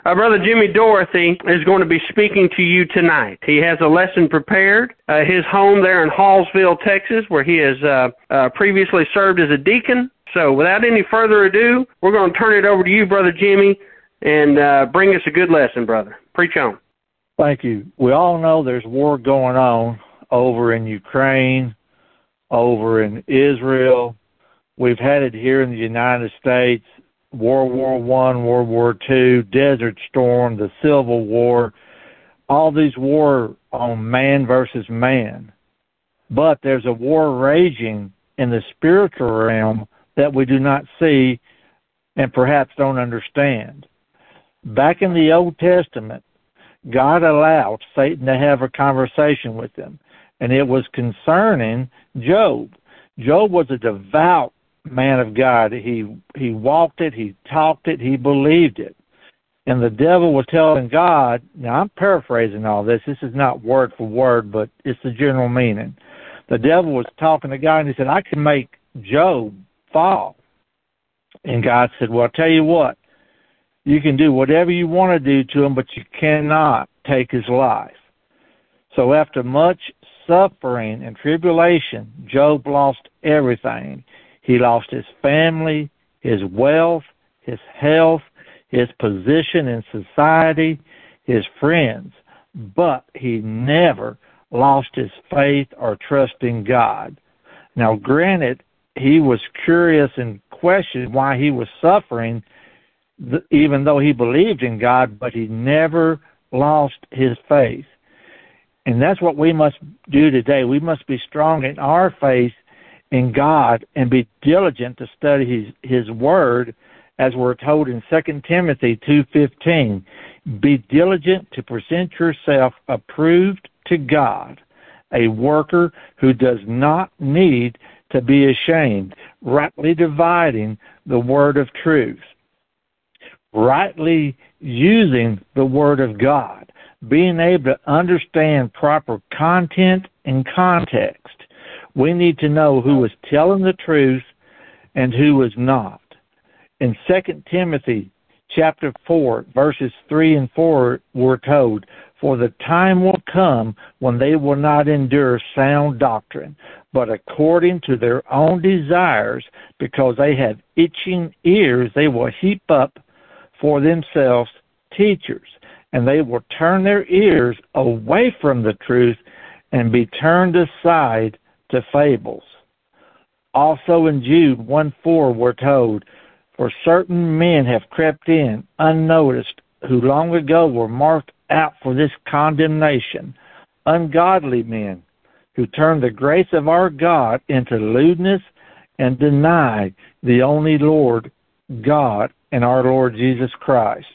Brother Jimmy Dorothy is going to be speaking to you tonight. He has a lesson prepared. His home there in Hallsville, Texas, where he has previously served as a deacon. So without any further ado, we're going to turn it over to you, Brother Jimmy, and bring us a good lesson, brother. Preach on. Thank you. We all know there's war going on over in Ukraine, over in Israel. We've had it here in the United States. World War I, World War II, Desert Storm, the Civil War, all these war on man versus man. But there's a war raging in the spiritual realm that we do not see and perhaps don't understand. Back in the Old Testament, God allowed Satan to have a conversation with him, and it was concerning Job. Job was a devout man of God. He walked it, he talked it, he believed it. And the devil was telling God, now I'm paraphrasing all this. This is not word for word, but it's the general meaning. The devil was talking to God, and he said, I can make Job fall. And God said, well, I'll tell you what, you can do whatever you want to do to him, but you cannot take his life. So after much suffering and tribulation, Job lost everything. He lost his family, his wealth, his health, his position in society, his friends. But he never lost his faith or trust in God. Now, granted, he was curious and questioned why he was suffering, even though he believed in God, but he never lost his faith. And that's what we must do today. We must be strong in our faith in God and be diligent to study his word, as we're told in 2 Timothy 2:15. Be diligent to present yourself approved to God, a worker who does not need to be ashamed, rightly dividing the word of truth, rightly using the word of God, being able to understand proper content and context. We need to know who is telling the truth and who is not. In 2 Timothy chapter 4, verses 3 and 4, we're told, for the time will come when they will not endure sound doctrine, but according to their own desires, because they have itching ears, they will heap up for themselves teachers, and they will turn their ears away from the truth and be turned aside to fables. Also in Jude 1:4 we're told, for certain men have crept in unnoticed, who long ago were marked out for this condemnation, ungodly men who turn the grace of our God into lewdness and deny the only Lord God and our Lord Jesus Christ.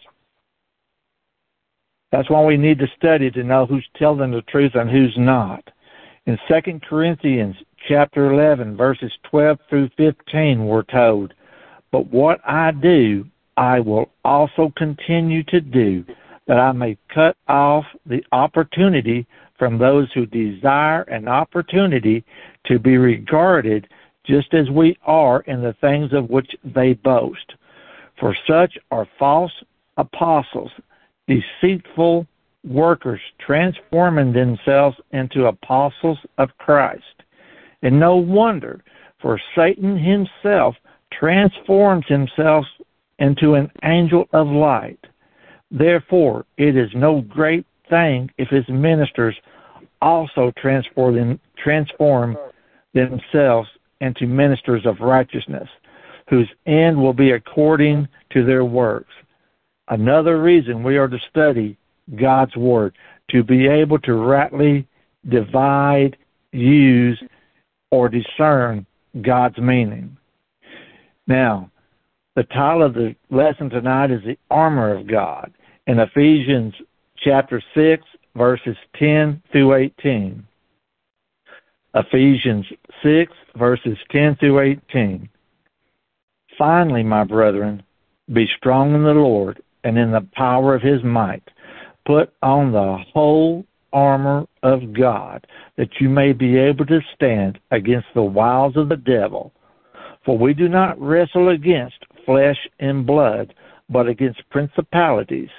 That's why we need to study to know who's telling the truth and who's not. In 2 Corinthians chapter 11, verses 12 through 15, we're told, but what I do, I will also continue to do, that I may cut off the opportunity from those who desire an opportunity to be regarded just as we are in the things of which they boast. For such are false apostles, deceitful workers, transforming themselves into apostles of Christ. And no wonder, for Satan himself transforms himself into an angel of light. Therefore, it is no great thing if his ministers also transform themselves into ministers of righteousness, whose end will be according to their works. Another reason we are to study God's Word, to be able to rightly divide, use, or discern God's meaning. Now, the title of the lesson tonight is The Armor of God, in Ephesians chapter 6, verses 10 through 18. Ephesians 6, verses 10 through 18. Finally, my brethren, be strong in the Lord and in the power of his might. Put on the whole armor of God, that you may be able to stand against the wiles of the devil. For we do not wrestle against flesh and blood, but against principalities,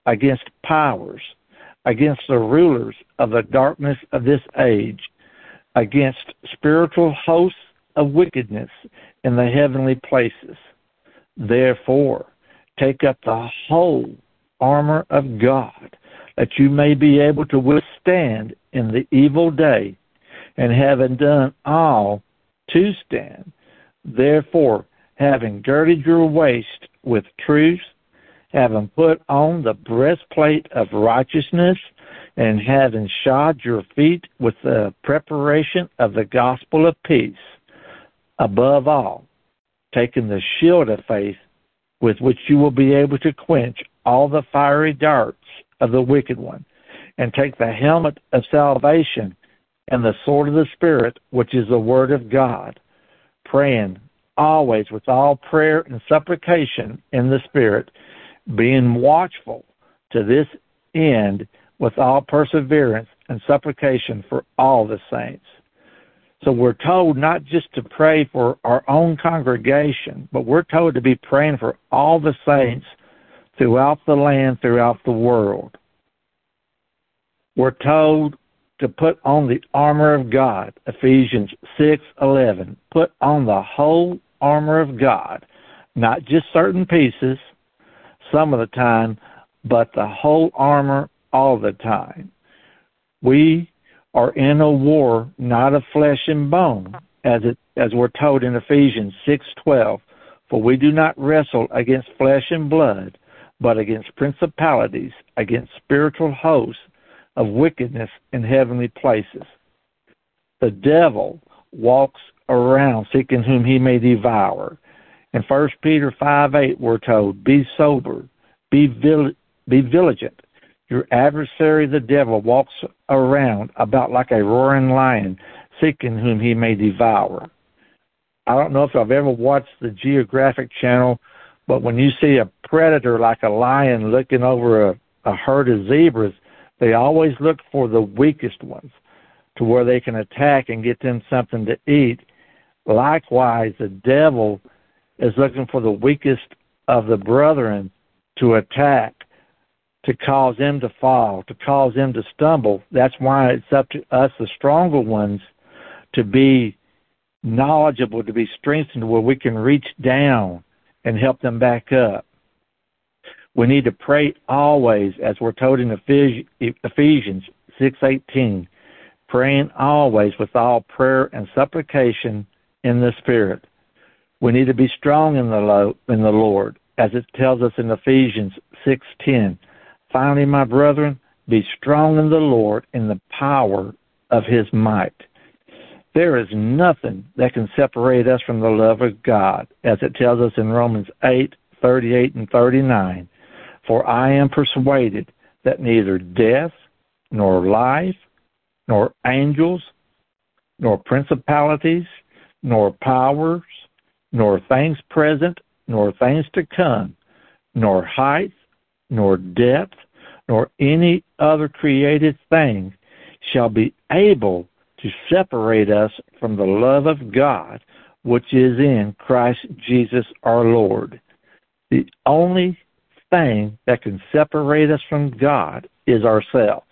against powers, against the rulers of the darkness of this age, against spiritual hosts of wickedness in the heavenly places. Therefore, take up the whole armor of God, that you may be able to withstand in the evil day, and having done all, to stand. Therefore, having girded your waist with truth, having put on the breastplate of righteousness, and having shod your feet with the preparation of the gospel of peace. Above all, taking the shield of faith, with which you will be able to quench all the fiery darts of the wicked one, and take the helmet of salvation and the sword of the Spirit, which is the word of God, praying always with all prayer and supplication in the Spirit, being watchful to this end with all perseverance and supplication for all the saints. So we're told not just to pray for our own congregation, but we're told to be praying for all the saints throughout the land, throughout the world. We're told to put on the armor of God, Ephesians 6:11. Put on the whole armor of God, not just certain pieces, some of the time, but the whole armor all the time. We are in a war not of flesh and bone, as we're told in Ephesians 6:12. For we do not wrestle against flesh and blood, but against principalities, against spiritual hosts of wickedness in heavenly places. The devil walks around seeking whom he may devour. In 1 Peter 5:8, we're told, be sober, be vigilant. Your adversary, the devil, walks around about like a roaring lion, seeking whom he may devour. I don't know if I've ever watched the Geographic Channel, but when you see a predator like a lion looking over a herd of zebras, they always look for the weakest ones to where they can attack and get them something to eat. Likewise, the devil is looking for the weakest of the brethren to attack, to cause them to fall, to cause them to stumble. That's why it's up to us, the stronger ones, to be knowledgeable, to be strengthened where we can reach down and help them back up. We need to pray always, as we're told in Ephesians 6:18, praying always with all prayer and supplication in the Spirit. We need to be strong in the Lord, as it tells us in Ephesians 6:10. Finally, my brethren, be strong in the Lord in the power of his might. There is nothing that can separate us from the love of God, as it tells us in Romans 8:38 and 39. For I am persuaded that neither death, nor life, nor angels, nor principalities, nor powers, nor things present, nor things to come, nor height, nor depth, nor any other created thing shall be able to separate us from the love of God, which is in Christ Jesus our Lord. The only thing that can separate us from God is ourselves.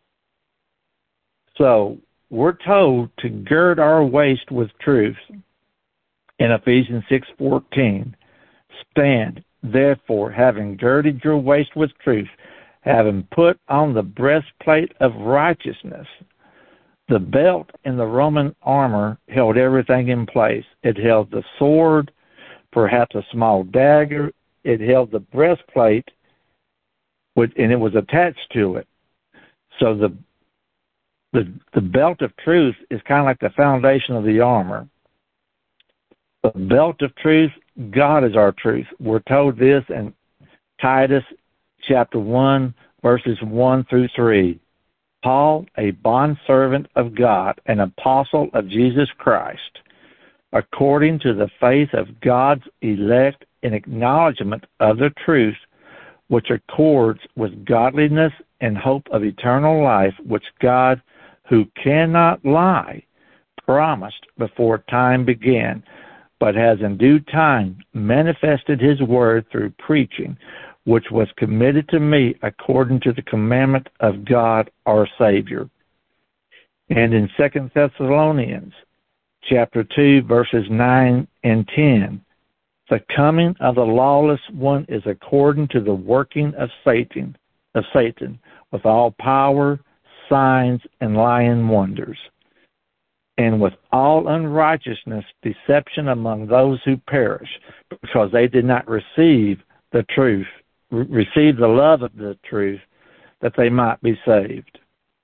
So we're told to gird our waist with truth. In Ephesians 6:14, stand, therefore, having girded your waist with truth, having put on the breastplate of righteousness. The belt in the Roman armor held everything in place. It held the sword, perhaps a small dagger. It held the breastplate, and it was attached to it. So the belt of truth is kind of like the foundation of the armor. The belt of truth, God is our truth. We're told this in Titus chapter 1, verses 1 through 3. Paul, a bondservant of God, an apostle of Jesus Christ, according to the faith of God's elect in acknowledgement of the truth, which accords with godliness and hope of eternal life, which God, who cannot lie, promised before time began, but has in due time manifested his word through preaching, which was committed to me according to the commandment of God our Savior. And in 2 Thessalonians chapter 2, verses 9 and 10, the coming of the lawless one is according to the working of Satan, with all power, signs, and lying wonders, and with all unrighteousness, deception among those who perish, because they did not receive the truth, receive the love of the truth, that they might be saved.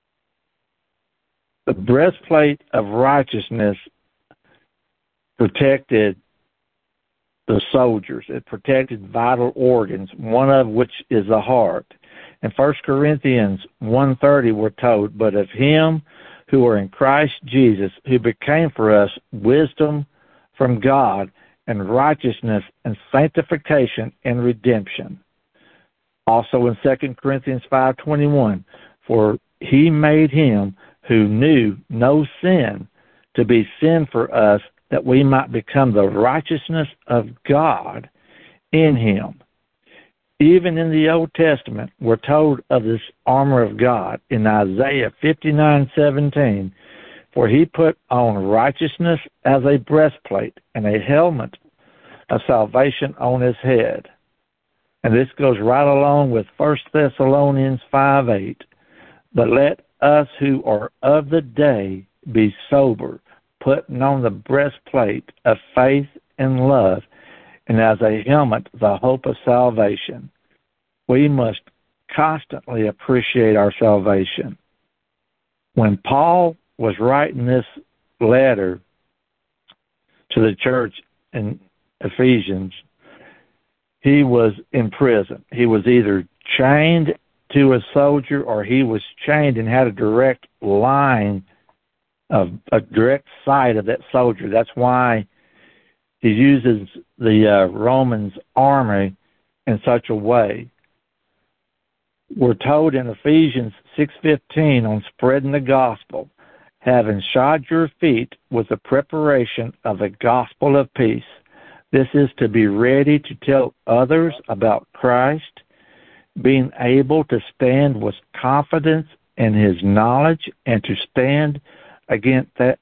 The breastplate of righteousness protected the soldiers. It protected vital organs, one of which is the heart. In 1 Corinthians 1:30 we're told, but of him who are in Christ Jesus, who became for us wisdom from God and righteousness and sanctification and redemption. Also in 2 Corinthians 5:21, for he made him who knew no sin to be sin for us, that we might become the righteousness of God in him. Even in the Old Testament, we're told of this armor of God in Isaiah 59:17, for he put on righteousness as a breastplate and a helmet of salvation on his head. And this goes right along with 1 Thessalonians 5:8. But let us who are of the day be sober, putting on the breastplate of faith and love, and as a helmet the hope of salvation. We must constantly appreciate our salvation. When Paul was writing this letter to the church in Ephesians, he was in prison. He was either chained to a soldier or he was chained and had a direct line of a direct sight of that soldier. That's why he uses the Romans army in such a way. We're told in Ephesians 6:15 on spreading the gospel, having shod your feet with the preparation of the gospel of peace. This is to be ready to tell others about Christ, being able to stand with confidence in his knowledge and to stand against that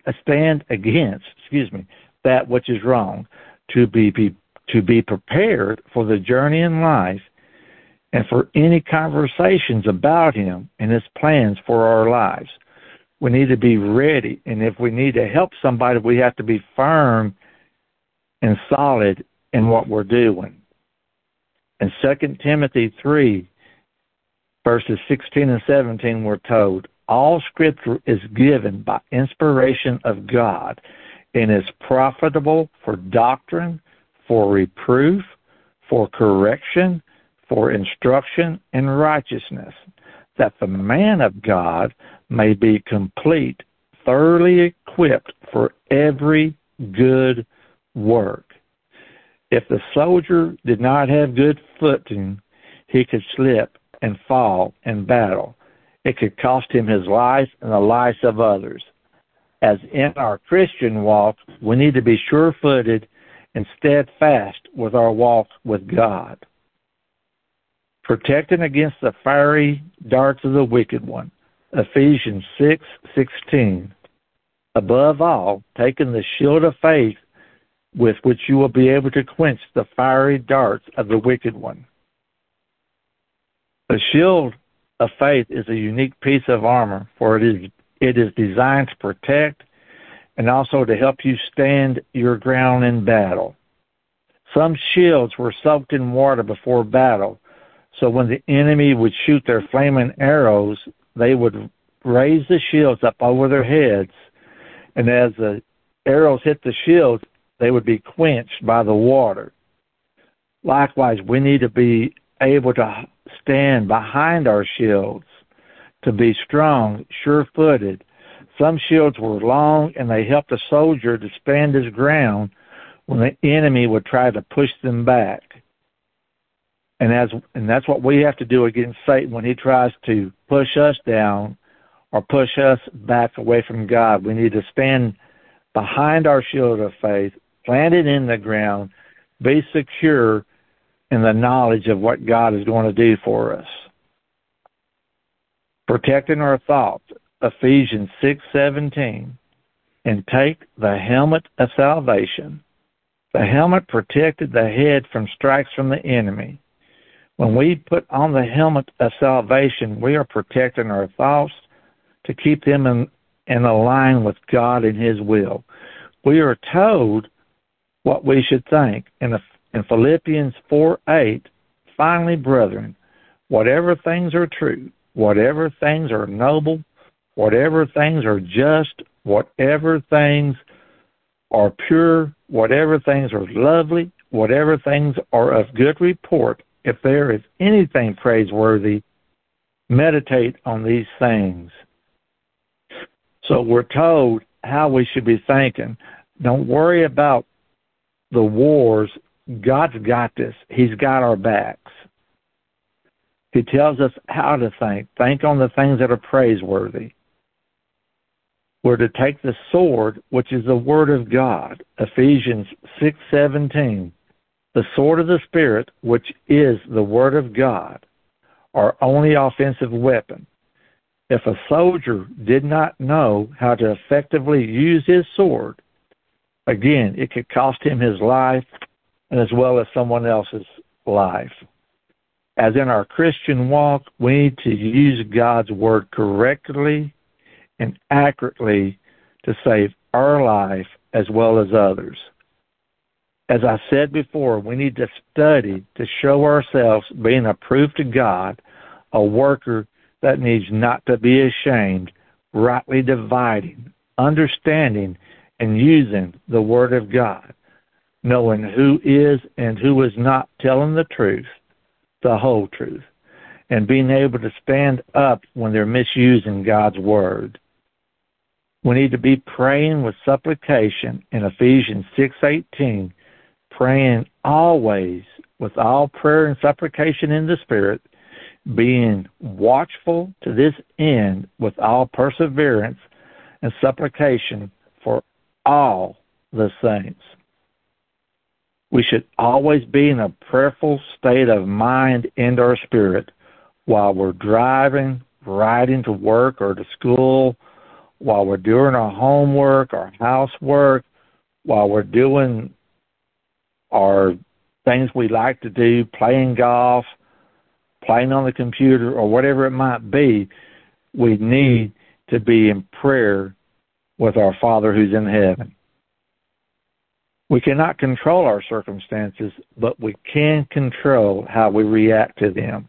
which is wrong, to be prepared for the journey in life and for any conversations about him and his plans for our lives. We need to be ready, and if we need to help somebody, we have to be firm and solid in what we're doing. In 2 Timothy 3, verses 16 and 17, we're told, all Scripture is given by inspiration of God and is profitable for doctrine, for reproof, for correction, for instruction in righteousness, that the man of God may be complete, thoroughly equipped for every good work. If the soldier did not have good footing, he could slip and fall in battle. It could cost him his life and the lives of others. As in our Christian walk, we need to be sure-footed and steadfast with our walk with God. Protecting against the fiery darts of the wicked one. Ephesians 6:16. Above all, taking the shield of faith with which you will be able to quench the fiery darts of the wicked one. The shield of faith is a unique piece of armor, for it is designed to protect and also to help you stand your ground in battle. Some shields were soaked in water before battle, so when the enemy would shoot their flaming arrows, they would raise the shields up over their heads, and as the arrows hit the shields, they would be quenched by the water. Likewise, we need to be able to stand behind our shields, to be strong, sure-footed. Some shields were long, and they helped the soldier to stand his ground when the enemy would try to push them back. And that's what we have to do against Satan when he tries to push us down or push us back away from God. We need to stand behind our shield of faith, planted in the ground, be secure in the knowledge of what God is going to do for us. Protecting our thoughts, Ephesians 6:17, and take the helmet of salvation. The helmet protected the head from strikes from the enemy. When we put on the helmet of salvation, we are protecting our thoughts to keep them in line with God and His will. We are told what we should think. In Philippians 4:8, finally, brethren, whatever things are true, whatever things are noble, whatever things are just, whatever things are pure, whatever things are lovely, whatever things are of good report, if there is anything praiseworthy, meditate on these things. So we're told how we should be thinking. Don't worry about the wars. God's got this. He's got our backs. He tells us how to think. Think on the things that are praiseworthy. We're to take the sword, which is the Word of God, Ephesians 6:17, the sword of the Spirit, which is the Word of God, our only offensive weapon. If a soldier did not know how to effectively use his sword, again, it could cost him his life and as well as someone else's life. As in our Christian walk, we need to use God's Word correctly and accurately to save our life as well as others. As I said before, we need to study to show ourselves being approved to God, a worker that needs not to be ashamed, rightly dividing, understanding, and using the Word of God, knowing who is and who is not telling the truth, the whole truth, and being able to stand up when they're misusing God's Word. We need to be praying with supplication in Ephesians 6:18, praying always with all prayer and supplication in the Spirit, being watchful to this end with all perseverance and supplication for all the saints. We should always be in a prayerful state of mind and our spirit while we're driving, riding to work or to school, while we're doing our homework, our housework, while we're doing our things we like to do, playing golf, playing on the computer, or whatever it might be. We need to be in prayer with our Father who's in heaven. We cannot control our circumstances, but we can control how we react to them.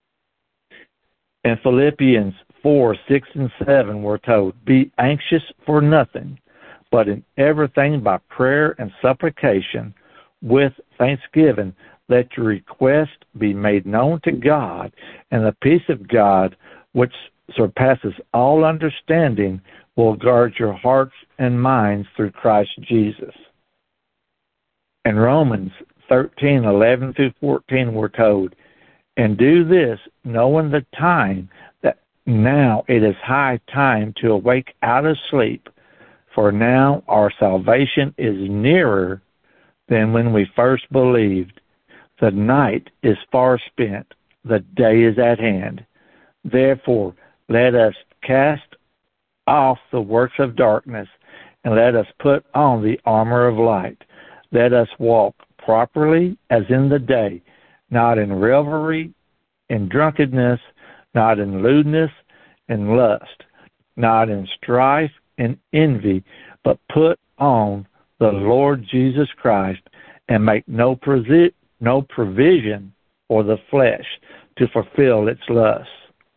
In Philippians 4:6-7, we're told, be anxious for nothing, but in everything by prayer and supplication, with thanksgiving, let your request be made known to God, and the peace of God, which surpasses all understanding, will guard your hearts and minds through Christ Jesus. In Romans 13:11-14, we're told, and do this, knowing the time, that now it is high time to awake out of sleep, for now our salvation is nearer than when we first believed. The night is far spent, the day is at hand. Therefore, let us cast off the works of darkness, and let us put on the armor of light. Let us walk properly as in the day, not in revelry, in drunkenness, not in lewdness and lust, not in strife and envy, but put on the Lord Jesus Christ, and make no provision for the flesh to fulfill its lusts.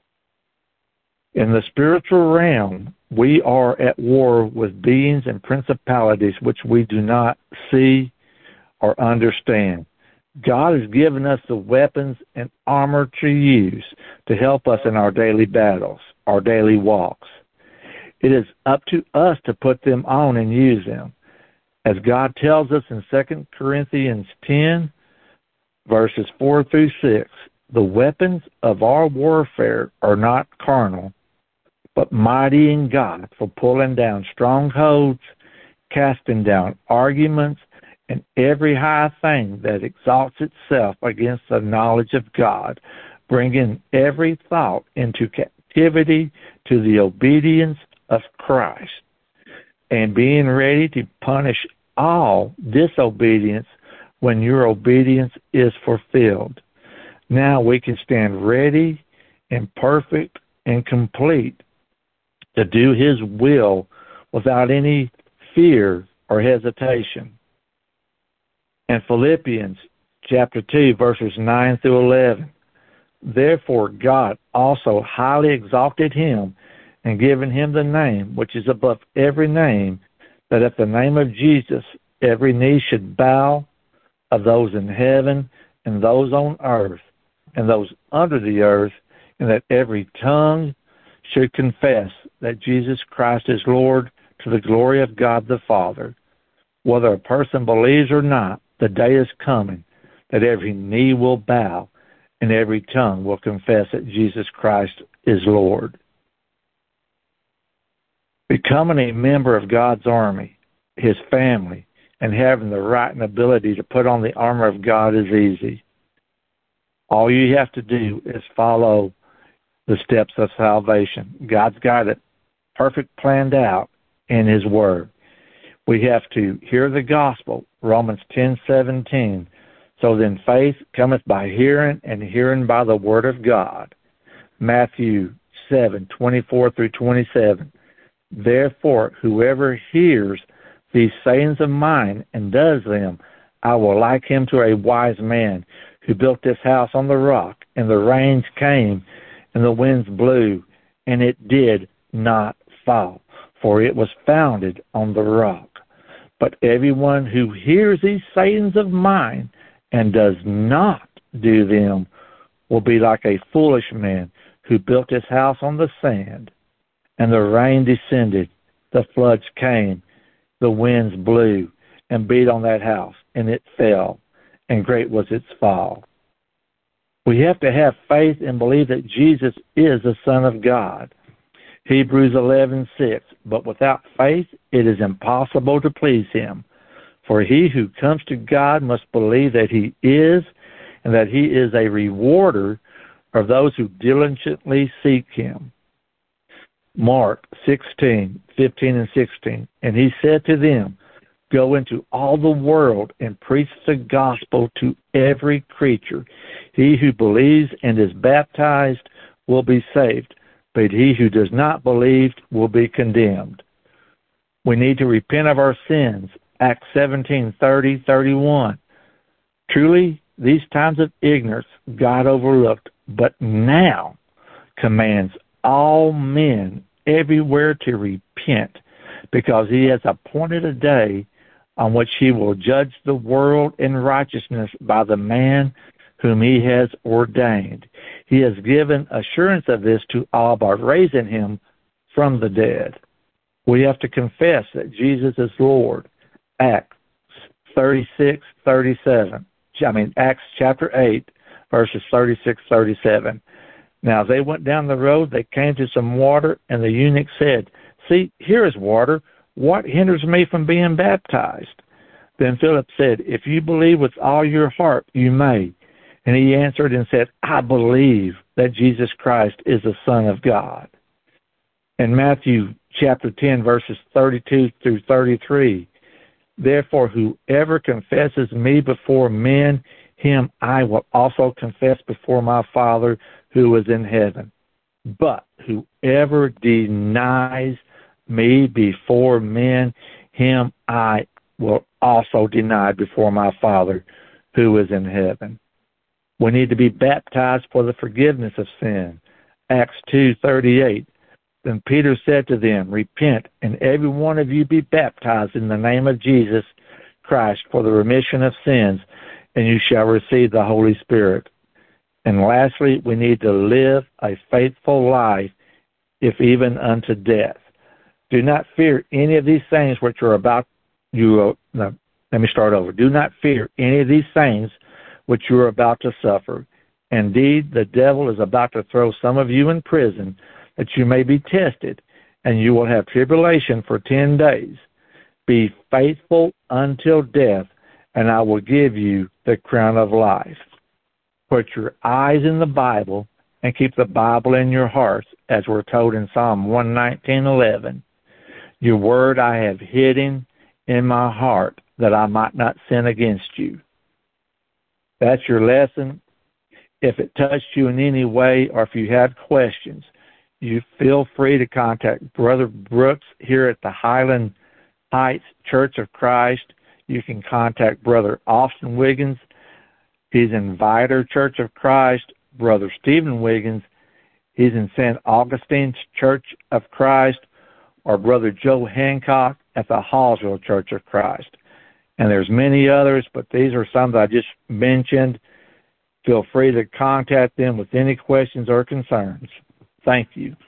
In the spiritual realm, we are at war with beings and principalities which we do not see or understand. God has given us the weapons and armor to use to help us in our daily battles, our daily walks. It is up to us to put them on and use them. As God tells us in 2 Corinthians 10, verses 4-6, the weapons of our warfare are not carnal, but mighty in God for pulling down strongholds, casting down arguments, and every high thing that exalts itself against the knowledge of God, bringing every thought into captivity to the obedience of Christ, and being ready to punish all disobedience when your obedience is fulfilled. Now we can stand ready and perfect and complete to do His will without any fear or hesitation. And Philippians chapter 2, verses 9 through 11. Therefore God also highly exalted Him and given Him the name which is above every name, that at the name of Jesus every knee should bow, of those in heaven and those on earth and those under the earth, and that every tongue should confess that Jesus Christ is Lord, to the glory of God the Father. Whether a person believes or not, the day is coming that every knee will bow and every tongue will confess that Jesus Christ is Lord. Becoming a member of God's army, His family, and having the right and ability to put on the armor of God is easy. All you have to do is follow the steps of salvation. God's got it perfect planned out in His Word. We have to hear the gospel, Romans 10:17. So then faith cometh by hearing, and hearing by the Word of God. Matthew 7:24 through 27. Therefore, whoever hears these sayings of mine and does them, I will like him to a wise man who built this house on the rock, and the rains came, and the winds blew, and it did not fall, for it was founded on the rock. But everyone who hears these sayings of mine and does not do them will be like a foolish man who built his house on the sand. And the rain descended, the floods came, the winds blew and beat on that house, and it fell, and great was its fall. We have to have faith and believe that Jesus is the Son of God. Hebrews 11:6. But without faith it is impossible to please Him. For he who comes to God must believe that He is, and that He is a rewarder of those who diligently seek Him. Mark 16:15 and 16. And He said to them, Go into all the world and preach the gospel to every creature. He who believes and is baptized will be saved, but he who does not believe will be condemned. We need to repent of our sins. Acts 17:30-31. Truly, these times of ignorance God overlooked, but now commands all men everywhere to repent, because He has appointed a day on which He will judge the world in righteousness by the man whom He has ordained. He has given assurance of this to all by raising Him from the dead. We have to confess that Jesus is Lord. Acts 36:37. Acts chapter 8, verses 36-37. Now, as they went down the road, they came to some water, and the eunuch said, See, here is water. What hinders me from being baptized? Then Philip said, If you believe with all your heart, you may. And he answered and said, I believe that Jesus Christ is the Son of God. In Matthew chapter 10, verses 32-33, Therefore, whoever confesses me before men, him I will also confess before my Father who is in heaven. But whoever denies me before men, him I will also deny before my Father who is in heaven. We need to be baptized for the forgiveness of sin. Acts 2:38. Then Peter said to them, Repent, and every one of you be baptized in the name of Jesus Christ for the remission of sins, and you shall receive the Holy Spirit. And lastly, we need to live a faithful life, if even unto death. Do not fear any of these things which are about you. No, let me start over. Do not fear any of these things which you are about to suffer. Indeed, the devil is about to throw some of you in prison, that you may be tested, and you will have tribulation for 10 days. Be faithful until death, and I will give you the crown of life. Put your eyes in the Bible and keep the Bible in your hearts, as we're told in Psalm 119:11. Your word I have hidden in my heart, that I might not sin against you. That's your lesson. If it touched you in any way, or if you have questions, you feel free to contact Brother Brooks here at the Highland Heights Church of Christ. You can contact Brother Austin Wiggins. He's in Vidor Church of Christ. Brother Stephen Wiggins, he's in St. Augustine's Church of Christ, or Brother Joe Hancock at the Hallsville Church of Christ. And there's many others, but these are some that I just mentioned. Feel free to contact them with any questions or concerns. Thank you.